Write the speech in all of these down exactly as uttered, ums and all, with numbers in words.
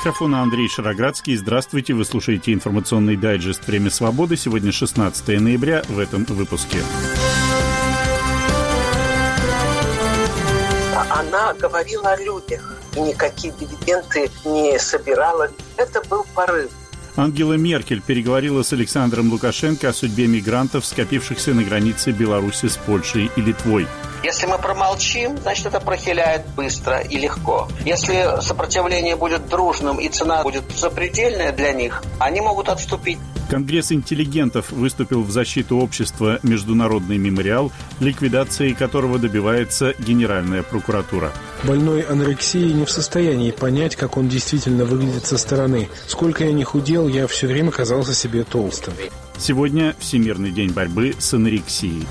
микрофона Андрей Шароградский. Здравствуйте, вы слушаете информационный дайджест «Время свободы». Сегодня шестнадцатое ноября, в этом выпуске. Она говорила о людях, и никакие дивиденды не собирала. Это был порыв. Ангела Меркель переговорила с Александром Лукашенко о судьбе мигрантов, скопившихся на границе Беларуси с Польшей и Литвой. Если мы промолчим, значит, это прохиляет быстро и легко. Если сопротивление будет дружным и цена будет запредельная для них, они могут отступить. Конгресс интеллигентов выступил в защиту общества «Международный мемориал», ликвидации которого добивается Генеральная прокуратура. Больной анорексией не в состоянии понять, как он действительно выглядит со стороны. Сколько я не худел, я все время казался себе толстым. Сегодня Всемирный день борьбы с анорексией.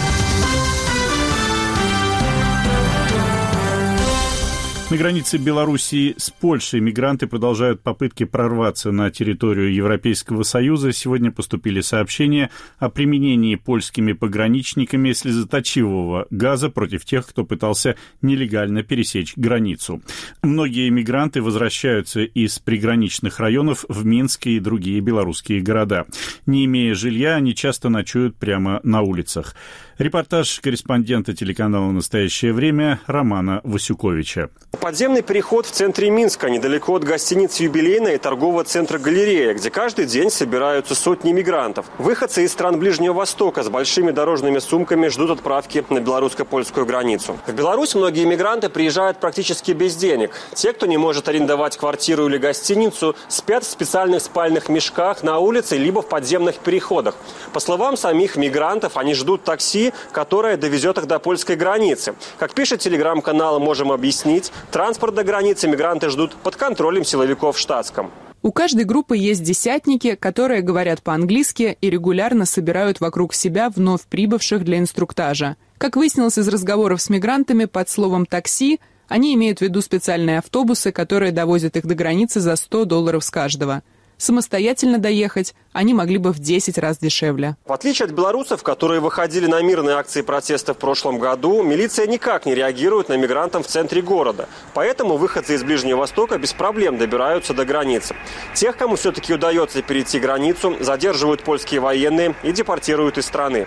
На границе Белоруссии с Польшей мигранты продолжают попытки прорваться на территорию Европейского Союза. Сегодня поступили сообщения о применении польскими пограничниками слезоточивого газа против тех, кто пытался нелегально пересечь границу. Многие мигранты возвращаются из приграничных районов в Минск и другие белорусские города. Не имея жилья, они часто ночуют прямо на улицах. Репортаж корреспондента телеканала «Настоящее время» Романа Васюковича. Подземный переход в центре Минска, недалеко от гостиницы «Юбилейная» и торгового центра «Галерея», где каждый день собираются сотни мигрантов. Выходцы из стран Ближнего Востока с большими дорожными сумками ждут отправки на белорусско-польскую границу. В Беларусь многие мигранты приезжают практически без денег. Те, кто не может арендовать квартиру или гостиницу, спят в специальных спальных мешках на улице либо в подземных переходах. По словам самих мигрантов, они ждут такси, которое довезет их до польской границы. Как пишет телеграм-канал «Можем объяснить», транспорт до границы мигранты ждут под контролем силовиков в штатском. У каждой группы есть десятники, которые говорят по-английски и регулярно собирают вокруг себя вновь прибывших для инструктажа. Как выяснилось из разговоров с мигрантами, под словом «такси» они имеют в виду специальные автобусы, которые довозят их до границы за сто долларов с каждого. Самостоятельно доехать они могли бы в десять раз дешевле. В отличие от белорусов, которые выходили на мирные акции протеста в прошлом году, милиция никак не реагирует на мигрантов в центре города. Поэтому выходцы из Ближнего Востока без проблем добираются до границы. Тех, кому все-таки удается перейти границу, задерживают польские военные и депортируют из страны.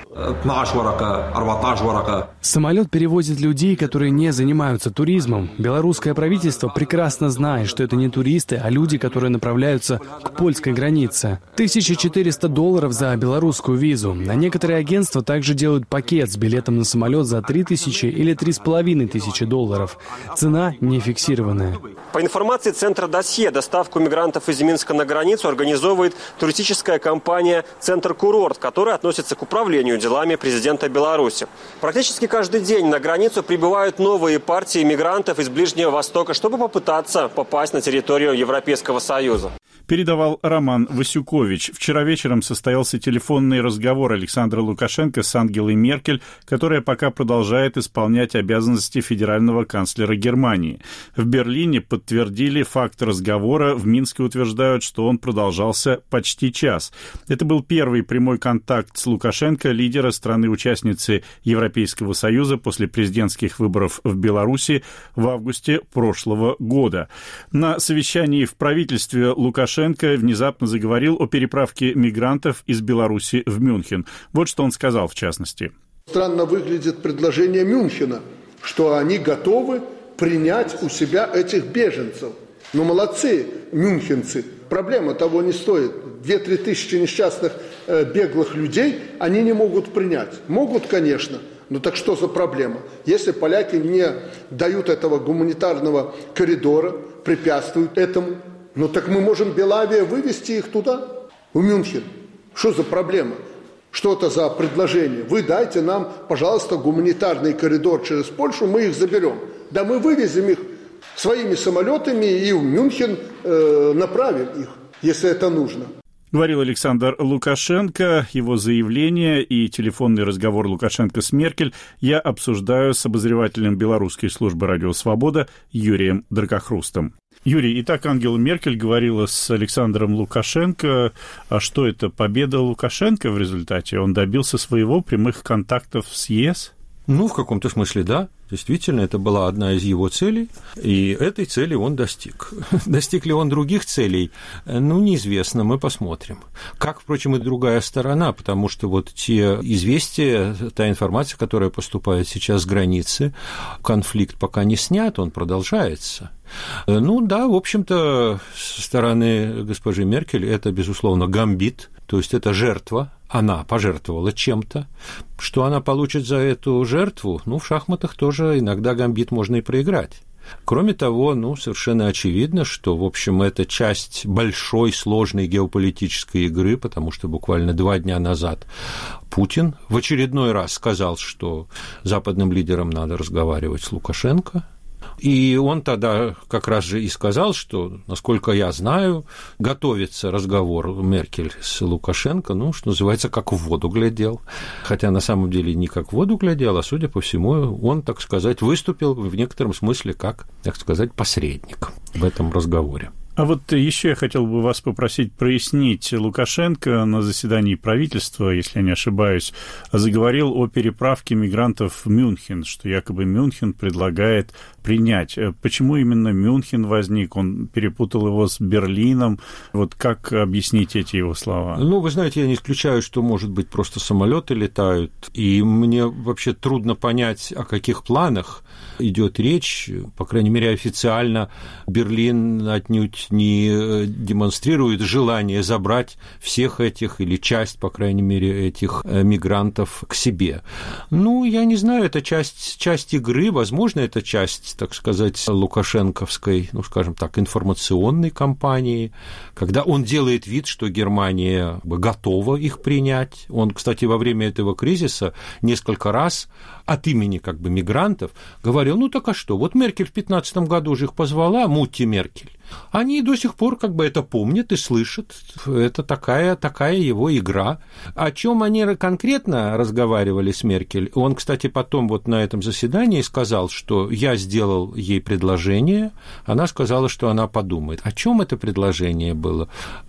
Самолет перевозит людей, которые не занимаются туризмом. Белорусское правительство прекрасно знает, что это не туристы, а люди, которые направляются к польской границе. тысяча четыреста долларов за белорусскую визу. А некоторые агентства также делают пакет с билетом на самолет за три тысячи или три с половиной тысячи долларов. Цена не фиксированная. По информации центра «Досье», доставку мигрантов из Минска на границу организовывает туристическая компания «Центр Курорт», которая относится к управлению делами президента Беларуси. Практически каждый день на границу прибывают новые партии мигрантов из Ближнего Востока, чтобы попытаться попасть на территорию Европейского Союза. Передавал Роман Васюкович. Вчера вечером состоялся телефонный разговор Александра Лукашенко с Ангелой Меркель, которая пока продолжает исполнять обязанности федерального канцлера Германии. В Берлине подтвердили факт разговора, в Минске утверждают, что он продолжался почти час. Это был первый прямой контакт с Лукашенко, лидера страны-участницы Европейского Союза, после президентских выборов в Беларуси в августе прошлого года. На совещании в правительстве Лукашенко внезапно заговорил о переправке мигрантов из Беларуси в Мюнхен. Вот что он сказал в частности. Странно выглядит предложение Мюнхена, что они готовы принять у себя этих беженцев. Ну, молодцы, мюнхенцы. Проблема того не стоит. Две-три тысячи несчастных э, беглых людей они не могут принять. Могут, конечно. Ну так что за проблема? Если поляки не дают этого гуманитарного коридора, препятствуют этому, ну так мы можем Белавия вывести их туда, в Мюнхен. Что за проблема? Что это за предложение? Вы дайте нам, пожалуйста, гуманитарный коридор через Польшу, мы их заберем. Да мы вывезем их своими самолетами и в Мюнхен э, направим их, если это нужно. Говорил Александр Лукашенко. Его заявление и телефонный разговор Лукашенко с Меркель я обсуждаю с обозревателем белорусской службы «Радио Свобода» Юрием Дракохрустом. Юрий, итак, Ангела Меркель говорила с Александром Лукашенко. А что это, победа Лукашенко в результате? Он добился своего, прямых контактов с ЕС? Ну, в каком-то смысле, да. Действительно, это была одна из его целей, и этой цели он достиг. Достиг ли он других целей? Ну, неизвестно, мы посмотрим. Как, впрочем, и другая сторона, потому что вот те известия, та информация, которая поступает сейчас с границы, конфликт пока не снят, он продолжается. Ну да, в общем-то, со стороны госпожи Меркель это, безусловно, гамбит, то есть это жертва, она пожертвовала чем-то. Что она получит за эту жертву? Ну, в шахматах тоже иногда гамбит можно и проиграть. Кроме того, ну, совершенно очевидно, что, в общем, это часть большой, сложной геополитической игры, потому что буквально два дня назад Путин в очередной раз сказал, что западным лидерам надо разговаривать с Лукашенко. И он тогда как раз же и сказал, что, насколько я знаю, готовится разговор Меркель с Лукашенко, ну, что называется, как в воду глядел. Хотя на самом деле не как в воду глядел, а, судя по всему, он, так сказать, выступил в некотором смысле как, так сказать, посредник в этом разговоре. А вот еще я хотел бы вас попросить прояснить. Лукашенко на заседании правительства, если я не ошибаюсь, заговорил о переправке мигрантов в Мюнхен, что якобы Мюнхен предлагает принять. Почему именно Мюнхен возник? Он перепутал его с Берлином. Вот как объяснить эти его слова? Ну, вы знаете, я не исключаю, что, может быть, просто самолеты летают, и мне вообще трудно понять, о каких планах идет речь. По крайней мере, официально Берлин отнюдь не демонстрирует желание забрать всех этих, или часть, по крайней мере, этих мигрантов к себе. Ну, я не знаю, это часть, часть игры, возможно, это часть, так сказать, лукашенковской, ну, скажем так, информационной кампании, когда он делает вид, что Германия готова их принять. Он, кстати, во время этого кризиса несколько раз от имени как бы мигрантов говорил, ну так а что, вот Меркель в пятнадцатом году уже их позвала, Мутти Меркель. Они до сих пор как бы это помнят и слышат. Это такая, такая его игра. О чем они конкретно разговаривали с Меркель? Он, кстати, потом вот на этом заседании сказал, что я сделал ей предложение. Она сказала, что она подумает. О чем это предложение было?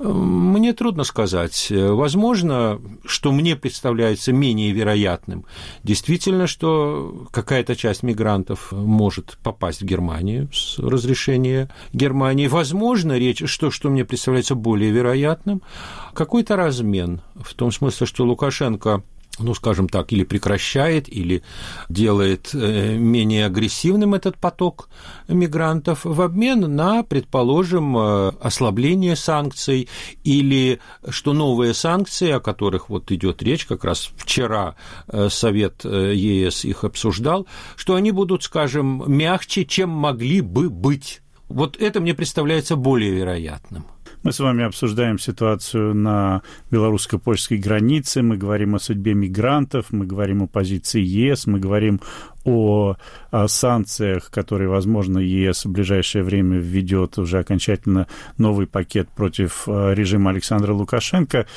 Мне трудно сказать. Возможно, что мне представляется менее вероятным. Действительно, что какая-то часть мигрантов может попасть в Германию с разрешения Германии. Возможно, речь, что, что мне представляется более вероятным, какой-то размен, в том смысле, что Лукашенко, ну, скажем так, или прекращает, или делает менее агрессивным этот поток мигрантов в обмен на, предположим, ослабление санкций, или что новые санкции, о которых вот идет речь, как раз вчера Совет ЕС их обсуждал, что они будут, скажем, мягче, чем могли бы быть. Вот это мне представляется более вероятным. Мы с вами обсуждаем ситуацию на белорусско-польской границе, мы говорим о судьбе мигрантов, мы говорим о позиции ЕС, мы говорим о, о санкциях, которые, возможно, ЕС в ближайшее время введет уже окончательно новый пакет против режима Александра Лукашенко.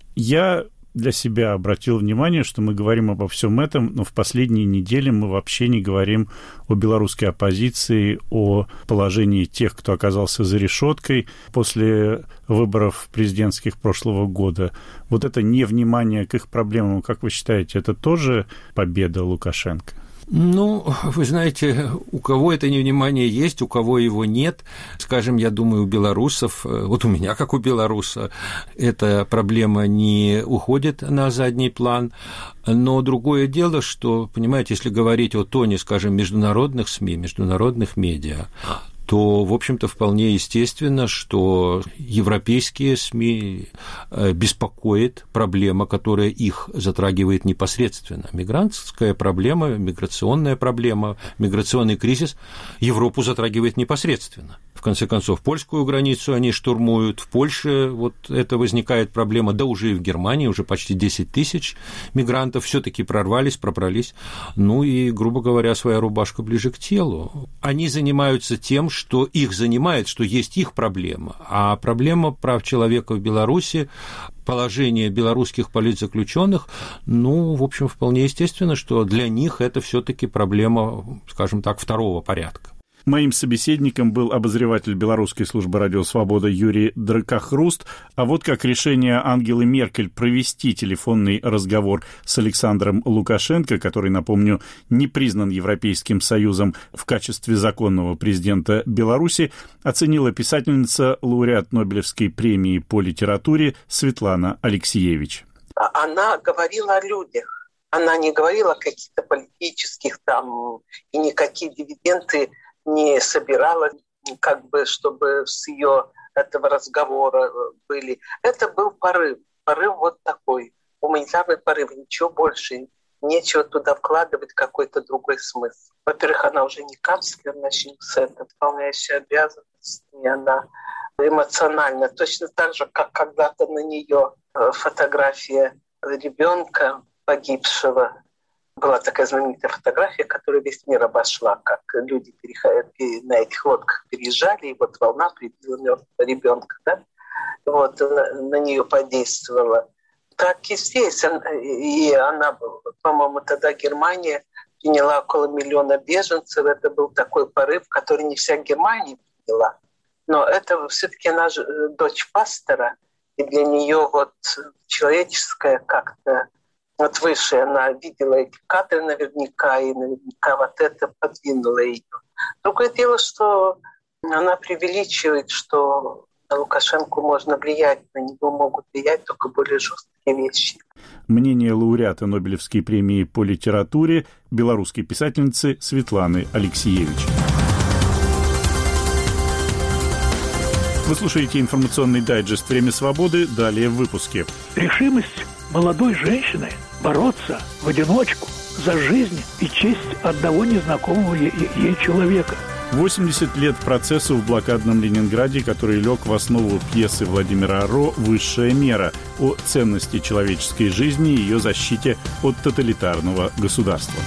Я для себя обратил внимание, что мы говорим обо всем этом, но в последние недели мы вообще не говорим о белорусской оппозиции, о положении тех, кто оказался за решеткой после выборов президентских прошлого года. Вот это невнимание к их проблемам, как вы считаете, это тоже победа Лукашенко? Ну, вы знаете, у кого это невнимание есть, у кого его нет. Скажем, я думаю, у белорусов, вот у меня, как у белоруса, эта проблема не уходит на задний план. Но другое дело, что, понимаете, если говорить о тоне, скажем, международных СМИ, международных медиа, то, в общем-то, вполне естественно, что европейские СМИ беспокоит проблема, которая их затрагивает непосредственно. Мигрантская проблема, миграционная проблема, миграционный кризис Европу затрагивает непосредственно. В конце концов, польскую границу они штурмуют, в Польше вот это возникает проблема, да уже и в Германии, уже почти десять тысяч мигрантов все-таки прорвались, пробрались, ну и, грубо говоря, своя рубашка ближе к телу. Они занимаются тем, что их занимает, что есть их проблема, а проблема прав человека в Беларуси, положение белорусских политзаключенных, ну, в общем, вполне естественно, что для них это все-таки проблема, скажем так, второго порядка. Моим собеседником был обозреватель Белорусской службы «Радио Свобода» Юрий Дракохруст. А вот как решение Ангелы Меркель провести телефонный разговор с Александром Лукашенко, который, напомню, не признан Европейским Союзом в качестве законного президента Беларуси, оценила писательница, лауреат Нобелевской премии по литературе Светлана Алексиевич. Она говорила о людях. Она не говорила о каких-то политических там, и никакие дивиденды не собирала, как бы, чтобы с ее этого разговора были. Это был порыв. Порыв вот такой. Гуманитарный порыв. Ничего больше. Нечего туда вкладывать какой-то другой смысл. Во-первых, она уже не канцлер, начнем с этого. Выполняющая обязанности. И она эмоционально. Точно так же, как когда-то на нее фотография ребенка погибшего. Была такая знаменитая фотография, которая весь мир обошла, как люди на этих лодках переезжали, и вот волна прибила мертвого ребенка, да? Вот, на, на нее подействовала. Так и здесь. И она, по-моему, тогда Германия приняла около миллиона беженцев. Это был такой порыв, который не вся Германия приняла. Но это все-таки она же дочь пастора, и для нее вот человеческое как-то вот выше, она видела эти кадры наверняка, и наверняка вот это подвинуло ее. Другое дело, что она преувеличивает, что на Лукашенко можно влиять, на него могут влиять только более жесткие вещи. Мнение лауреата Нобелевской премии по литературе белорусской писательницы Светланы Алексиевич. Вы слушаете информационный дайджест «Время свободы». Далее в выпуске. Решимость молодой женщины бороться в одиночку за жизнь и честь одного незнакомого ей человека. восемьдесят лет процессу в блокадном Ленинграде, который лег в основу пьесы Владимира Ро «Высшая мера» о ценности человеческой жизни и ее защите от тоталитарного государства.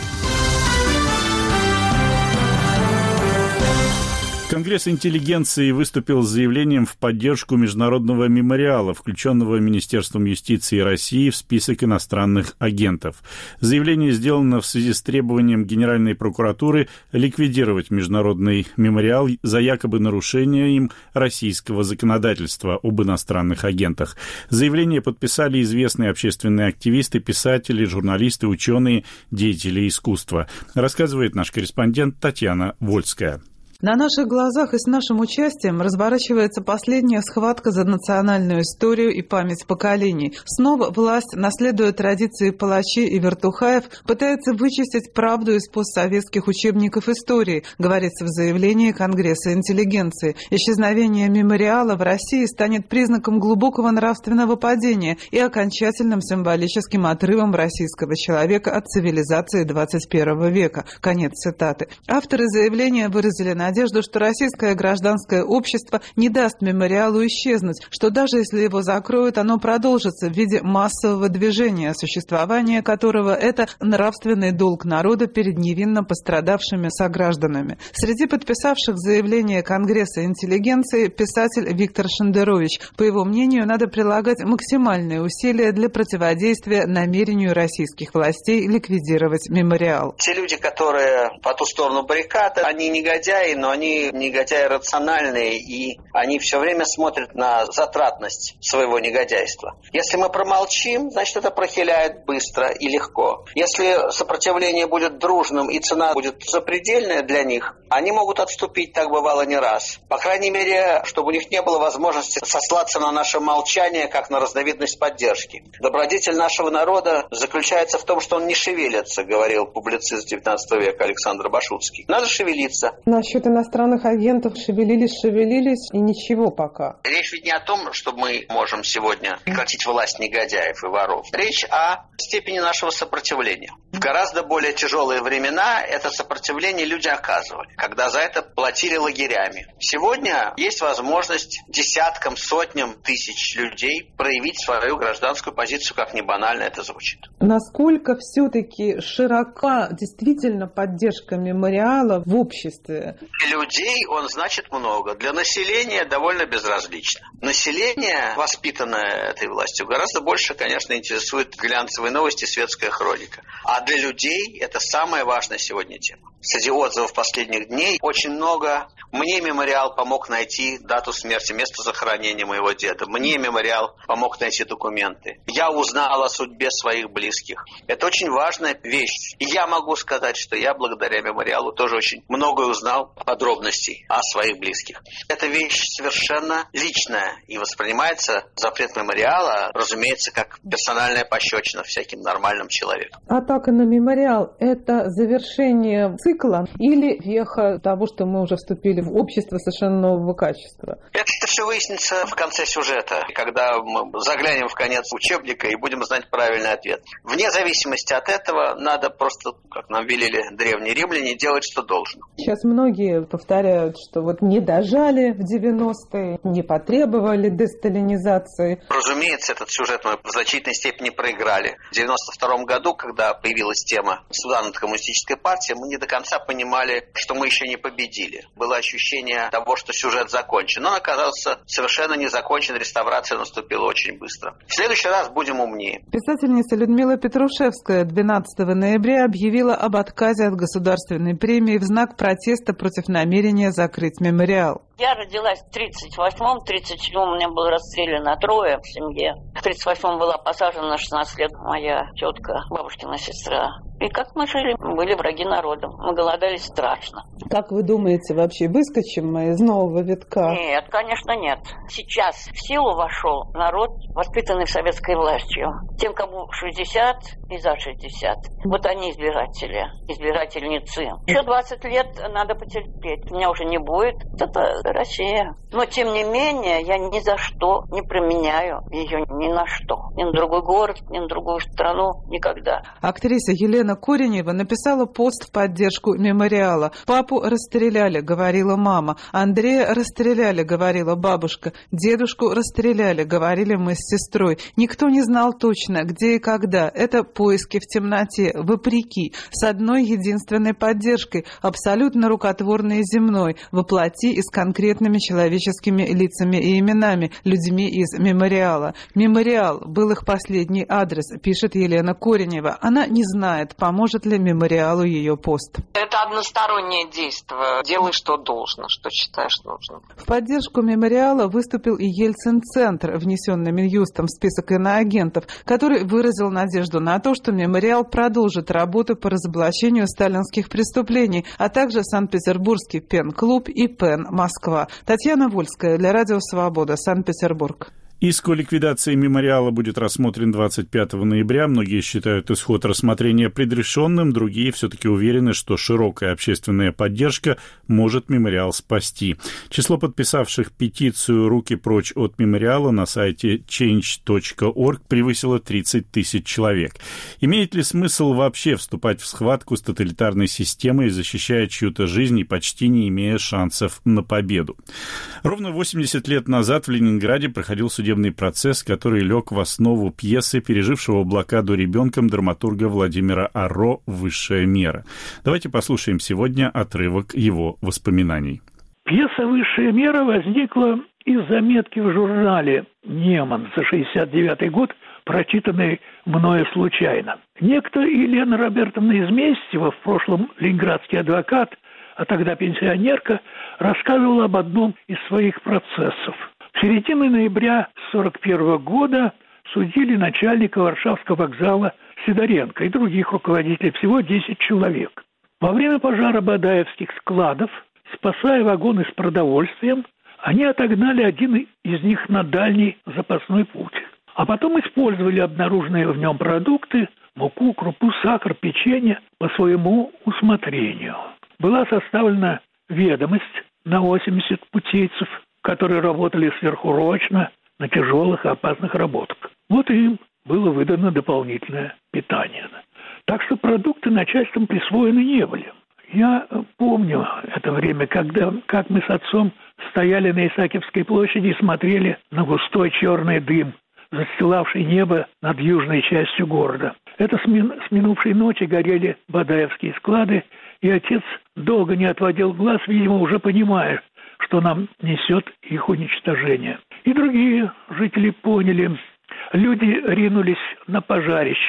Конгресс интеллигенции выступил с заявлением в поддержку международного мемориала, включенного Министерством юстиции России в список иностранных агентов. Заявление сделано в связи с требованием Генеральной прокуратуры ликвидировать международный мемориал за якобы нарушение им российского законодательства об иностранных агентах. Заявление подписали известные общественные активисты, писатели, журналисты, ученые, деятели искусства. Рассказывает наш корреспондент Татьяна Вольская. На наших глазах и с нашим участием разворачивается последняя схватка за национальную историю и память поколений. Снова власть, наследуя традиции палачей и вертухаев, пытается вычистить правду из постсоветских учебников истории, говорится в заявлении Конгресса интеллигенции. Исчезновение мемориала в России станет признаком глубокого нравственного падения и окончательным символическим отрывом российского человека от цивилизации двадцать первого века. Конец цитаты. Авторы заявления выразили надежду, Надежду, что российское гражданское общество не даст мемориалу исчезнуть, что даже если его закроют, оно продолжится в виде массового движения, существование которого – это нравственный долг народа перед невинно пострадавшими согражданами. Среди подписавших заявление Конгресса интеллигенции писатель Виктор Шендерович. По его мнению, надо прилагать максимальные усилия для противодействия намерению российских властей ликвидировать мемориал. Те люди, которые по ту сторону баррикады, они негодяи, но они негодяи рациональные, и они все время смотрят на затратность своего негодяйства. Если мы промолчим, значит, это прохиляет быстро и легко. Если сопротивление будет дружным и цена будет запредельная для них, они могут отступить, так бывало не раз. По крайней мере, чтобы у них не было возможности сослаться на наше молчание, как на разновидность поддержки. Добродетель нашего народа заключается в том, что он не шевелится, говорил публицист девятнадцатого века Александр Башутский. Надо шевелиться. Насчет иностранных агентов шевелились, шевелились, и ничего пока. Речь ведь не о том, что мы можем сегодня прекратить власть негодяев и воров. Речь о степени нашего сопротивления. В гораздо более тяжелые времена это сопротивление люди оказывали, когда за это платили лагерями. Сегодня есть возможность десяткам, сотням тысяч людей проявить свою гражданскую позицию, как ни банально это звучит. Насколько все-таки широка действительно поддержка мемориала в обществе? Для людей он значит много. Для населения довольно безразлично. Население, воспитанное этой властью, гораздо больше, конечно, интересует глянцевые новости, светская хроника. А для для людей это самая важная сегодня тема. Среди отзывов последних дней очень много. Мне мемориал помог найти дату смерти, место захоронения моего деда. Мне мемориал помог найти документы. Я узнал о судьбе своих близких. Это очень важная вещь. И я могу сказать, что я благодаря мемориалу тоже очень многое узнал, подробностей о своих близких. Эта вещь совершенно личная и воспринимается запрет мемориала, разумеется, как персональная пощечина всяким нормальным человеком. Атака на мемориал – это завершение цикла или веха того, что мы уже вступили в общество совершенно нового качества? Это все выяснится в конце сюжета, когда мы заглянем в конец учебника и будем знать правильный ответ. Вне зависимости от этого надо просто, как нам велели древние римляне, делать, что должно. Сейчас многие повторяют, что вот не дожали в девяностые, не потребовали десталинизации. Разумеется, этот сюжет мы в значительной степени проиграли. В девяносто втором году, когда появилась тема суда над коммунистической партией, мы не до конца понимали, что мы еще не победили. Было ощущение того, что сюжет закончен. Но он оказался совершенно не закончен, реставрация наступила очень быстро. В следующий раз будем умнее. Писательница Людмила Петрушевская двенадцатого ноября объявила об отказе от государственной премии в знак протеста против намерения закрыть мемориал. Я родилась в тридцать восьмом, в тридцать седьмом у меня было расстреляно трое в семье. В тридцать восьмом была посажена на шестнадцать лет моя тетка, бабушкина сестра. И как мы жили? Мы были враги народа. Мы голодали страшно. Как вы думаете, вообще выскочим мы из нового витка? Нет, конечно, нет. Сейчас в силу вошел народ, воспитанный советской властью. Тем, кому шестьдесят и за шестьдесят. Вот они избиратели, избирательницы. Еще двадцать лет надо потерпеть. Меня уже не будет. Это Россия. Но, тем не менее, я ни за что не променяю ее ни на что. Ни на другой город, ни на другую страну. Никогда. Актриса Елена Коренева написала пост в поддержку мемориала. «Папу расстреляли», — говорила мама. «Андрея расстреляли», — говорила бабушка. «Дедушку расстреляли», — говорили мы с сестрой. Никто не знал точно, где и когда. Это поиски в темноте, вопреки, с одной единственной поддержкой, абсолютно рукотворной и земной, воплоти и с конкретными человеческими лицами и именами, людьми из мемориала. Мемориал был их последний адрес, пишет Елена Коренева. Она не знает, поможет ли мемориалу ее пост. Это одностороннее действие. Делай, что должно, что считаешь нужным. В поддержку мемориала выступил и Ельцин-центр, внесенный Минюстом в список иноагентов, который выразил надежду на то, что мемориал продолжит работу по разоблачению сталинских преступлений, а также Санкт-Петербургский пен-клуб и пен Москва. Татьяна Вольская для Радио Свобода, Санкт-Петербург. Иск о ликвидации мемориала будет рассмотрен двадцать пятого ноября. Многие считают исход рассмотрения предрешенным, другие все-таки уверены, что широкая общественная поддержка может мемориал спасти. Число подписавших петицию «Руки прочь от мемориала» на сайте чейндж точка орг превысило тридцать тысяч человек. Имеет ли смысл вообще вступать в схватку с тоталитарной системой, защищая чью-то жизнь и почти не имея шансов на победу? Ровно восемьдесят лет назад в Ленинграде проходил судебный процесс, который лег в основу пьесы, пережившего блокаду ребенком драматурга Владимира Арро «Высшая мера». Давайте послушаем сегодня отрывок его воспоминаний. Пьеса «Высшая мера» возникла из заметки в журнале «Неман» за шестьдесят девятый год, прочитанной мною случайно. Некто Елена Робертовна Изместьева, в прошлом ленинградский адвокат, а тогда пенсионерка, рассказывала об одном из своих процессов. В середине ноября сорок первого года судили начальника Варшавского вокзала Сидоренко и других руководителей, всего десять человек. Во время пожара Бадаевских складов, спасая вагоны с продовольствием, они отогнали один из них на дальний запасной путь. А потом использовали обнаруженные в нем продукты, муку, крупу, сахар, печенье по своему усмотрению. Была составлена ведомость на восемьдесят путейцев, которые работали сверхурочно на тяжелых и опасных работах. Вот им было выдано дополнительное питание. Так что продукты начальством присвоены не были. Я помню это время, когда, как мы с отцом стояли на Исаакиевской площади и смотрели на густой черный дым, застилавший небо над южной частью города. Это с, мин, с минувшей ночи горели Бадаевские склады, и отец долго не отводил глаз, видимо, уже понимая, что нам несет их уничтожение. И другие жители поняли. Люди ринулись на пожарище.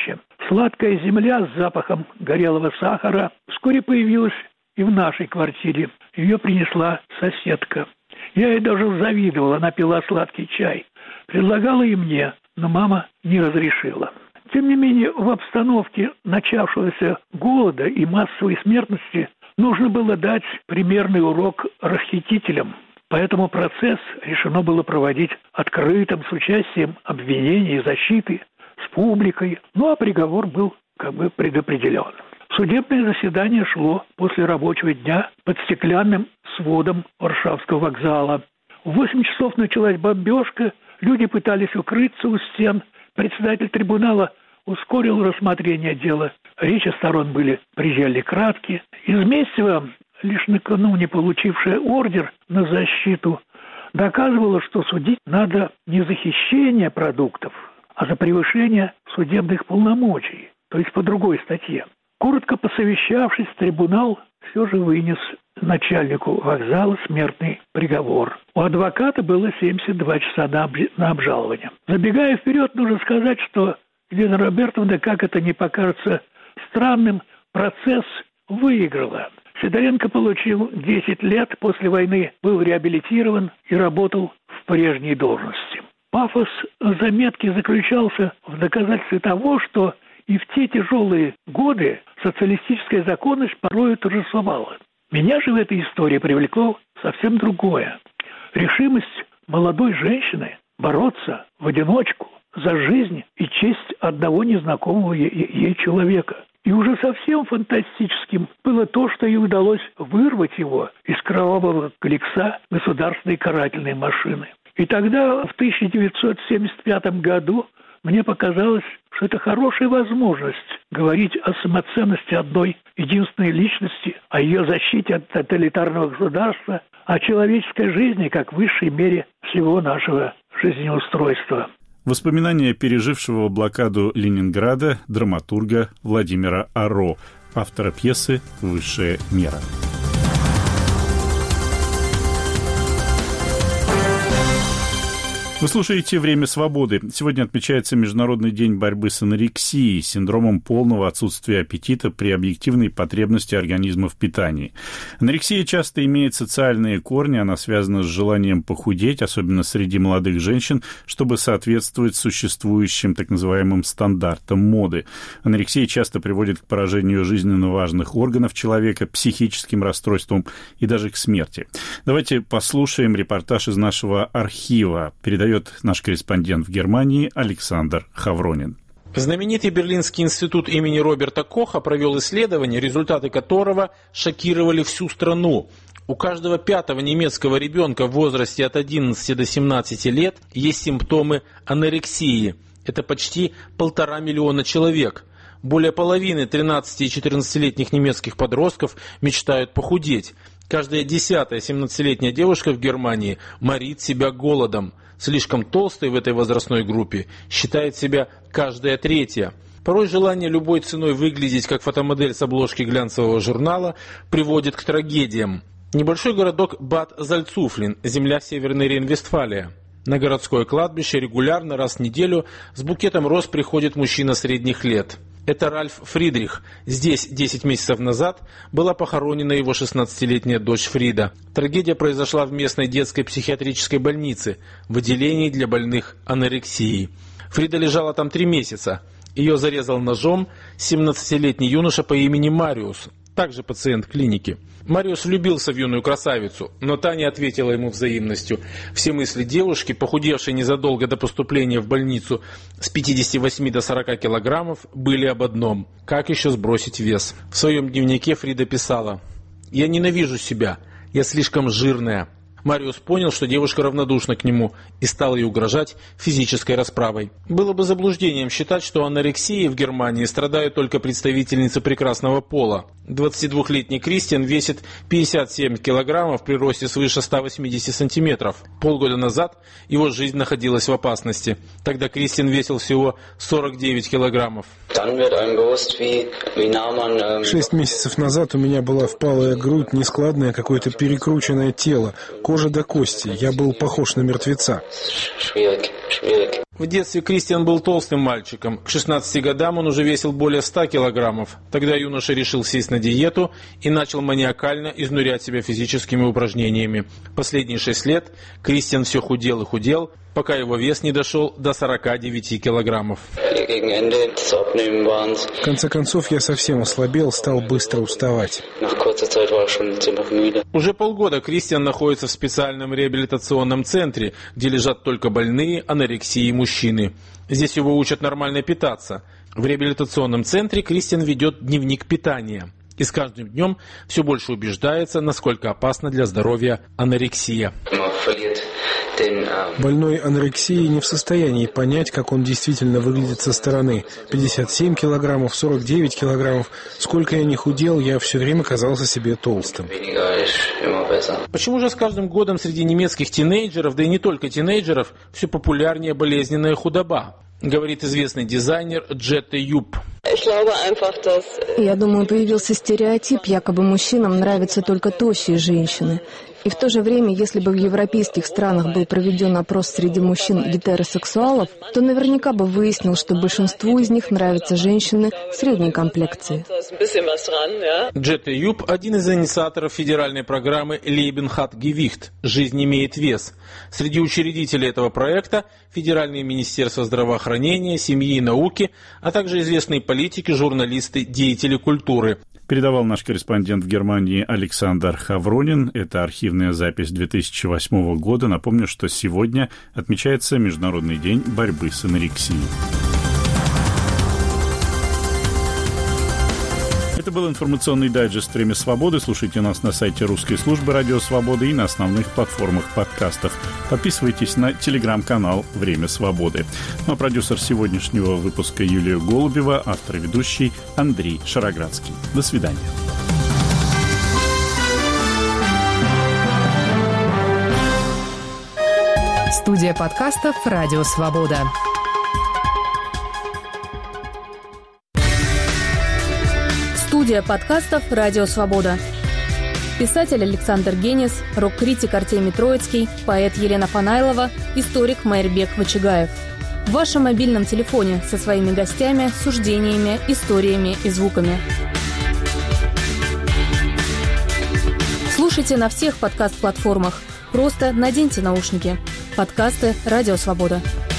Сладкая земля с запахом горелого сахара вскоре появилась и в нашей квартире. Ее принесла соседка. Я ей даже завидовал, она пила сладкий чай. Предлагала и мне, но мама не разрешила. Тем не менее, в обстановке начавшегося голода и массовой смертности нужно было дать примерный урок расхитителям. Поэтому процесс решено было проводить открытым, с участием обвинений и защиты, с публикой. Ну а приговор был как бы предопределен. Судебное заседание шло после рабочего дня под стеклянным сводом Варшавского вокзала. В восемь часов началась бомбежка, люди пытались укрыться у стен. Председатель трибунала ускорил рассмотрение дела. Речи сторон были предельно краткие. Изместьева, лишь накануне получившая ордер на защиту, доказывала, что судить надо не за хищение продуктов, а за превышение судебных полномочий, то есть по другой статье. Коротко посовещавшись, трибунал все же вынес начальнику вокзала смертный приговор. У адвоката было семьдесят два часа на, об... на обжалование. Забегая вперед, нужно сказать, что Елена Робертовна, как это не покажется странным, процесс выиграла. Сидоренко получил десять лет, после войны был реабилитирован и работал в прежней должности. Пафос заметки заключался в доказательстве того, что и в те тяжелые годы социалистическая законность порою торжествовала. Меня же в этой истории привлекло совсем другое. Решимость молодой женщины бороться в одиночку за жизнь и честь одного незнакомого ей человека. И уже совсем фантастическим было то, что ей удалось вырвать его из кровавого колеса государственной карательной машины. И тогда, в тысяча девятьсот семьдесят пятом году, мне показалось, что это хорошая возможность говорить о самоценности одной единственной личности, о ее защите от тоталитарного государства, о человеческой жизни как высшей мере всего нашего жизнеустройства. Воспоминания пережившего блокаду Ленинграда драматурга Владимира Аро, автора пьесы «Высшая мера». Вы слушаете «Время свободы». Сегодня отмечается Международный день борьбы с анорексией, синдромом полного отсутствия аппетита при объективной потребности организма в питании. Анорексия часто имеет социальные корни, она связана с желанием похудеть, особенно среди молодых женщин, чтобы соответствовать существующим так называемым стандартам моды. Анорексия часто приводит к поражению жизненно важных органов человека, психическим расстройствам и даже к смерти. Давайте послушаем репортаж из нашего архива. Передает наш корреспондент в Германии Александр Хавронин. Знаменитый Берлинский институт имени Роберта Коха провел исследование, результаты которого шокировали всю страну. У каждого пятого немецкого ребенка в возрасте от одиннадцати до семнадцати лет есть симптомы анорексии. Это почти полтора миллиона человек. Более половины тринадцати- и четырнадцатилетних немецких подростков мечтают похудеть. Каждая десятая семнадцатилетняя девушка в Германии морит себя голодом. Слишком толстой в этой возрастной группе считает себя каждая третья. Порой желание любой ценой выглядеть как фотомодель с обложки глянцевого журнала приводит к трагедиям. Небольшой городок Бад-Зальцуфлин, земля Северной Рейн-Вестфалия. На городское кладбище регулярно раз в неделю с букетом роз приходит мужчина средних лет. Это Ральф Фридрих. Здесь десять месяцев назад была похоронена его шестнадцатилетняя дочь Фрида. Трагедия произошла в местной детской психиатрической больнице, в отделении для больных анорексией. Фрида лежала там три месяца. Ее зарезал ножом семнадцатилетний юноша по имени Мариус, также пациент клиники. Мариус влюбился в юную красавицу, но та не ответила ему взаимностью. Все мысли девушки, похудевшей незадолго до поступления в больницу с пятидесяти восьми до сорока килограммов, были об одном – как еще сбросить вес. В своем дневнике Фрида писала: «Я ненавижу себя, я слишком жирная». Мариус понял, что девушка равнодушна к нему, и стал ей угрожать физической расправой. Было бы заблуждением считать, что анорексией в Германии страдают только представительницы прекрасного пола. двадцатидвухлетний Кристиан весит пятьдесят семь килограммов при росте свыше ста восьмидесяти сантиметров. Полгода назад его жизнь находилась в опасности. Тогда Кристиан весил всего сорок девять килограммов. Шесть месяцев назад у меня была впалая грудь, нескладное какое-то перекрученное тело. кожа до кости. Я был похож на мертвеца. В детстве Кристиан был толстым мальчиком. К шестнадцати годам он уже весил более ста килограммов. Тогда юноша решил сесть на диету и начал маниакально изнурять себя физическими упражнениями. Последние шесть лет Кристиан все худел и худел, пока его вес не дошел до сорока девяти килограммов. В конце концов, я совсем ослабел, стал быстро уставать. Уже полгода Кристиан находится в специальном реабилитационном центре, где лежат только больные анорексией мужчины. Здесь его учат нормально питаться. В реабилитационном центре Кристиан ведет дневник питания. И с каждым днем все больше убеждается, насколько опасна для здоровья анорексия. Больной анорексией не в состоянии понять, как он действительно выглядит со стороны. пятьдесят семь килограммов, сорок девять килограммов. Сколько я ни худел, я все время казался себе толстым. Почему же с каждым годом среди немецких тинейджеров, да и не только тинейджеров, все популярнее болезненная худоба? Говорит известный дизайнер Джетте Юб. Я думаю, появился стереотип, якобы мужчинам нравятся только тощие женщины. И в то же время, если бы в европейских странах был проведен опрос среди мужчин-гетеросексуалов, то наверняка бы выяснил, что большинству из них нравятся женщины средней комплекции. Джетте Юб – один из инициаторов федеральной программы «Leben hat Gewicht» – «Жизнь имеет вес». Среди учредителей этого проекта – федеральные министерства здравоохранения, семьи и науки, а также известные политики, журналисты, деятели культуры. Передавал наш корреспондент в Германии Александр Хавронин. Это архивная запись две тысячи восьмого года. Напомню, что сегодня отмечается Международный день борьбы с анорексией. Это был информационный дайджест «Время свободы». Слушайте нас на сайте русской службы «Радио Свобода» и на основных платформах подкастов. Подписывайтесь на телеграм-канал «Время свободы». Ну а продюсер сегодняшнего выпуска Юлия Голубева, автор и ведущий Андрей Шароградский. До свидания. Студия подкастов «Радио Свобода». Студия подкастов «Радио Свобода». Писатель Александр Генис, рок-критик Артемий Троицкий, поэт Елена Фанайлова, историк Майрбек Вачигаев. В вашем мобильном телефоне со своими гостями, суждениями, историями и звуками. Слушайте на всех подкаст-платформах. Просто наденьте наушники. Подкасты «Радио Свобода».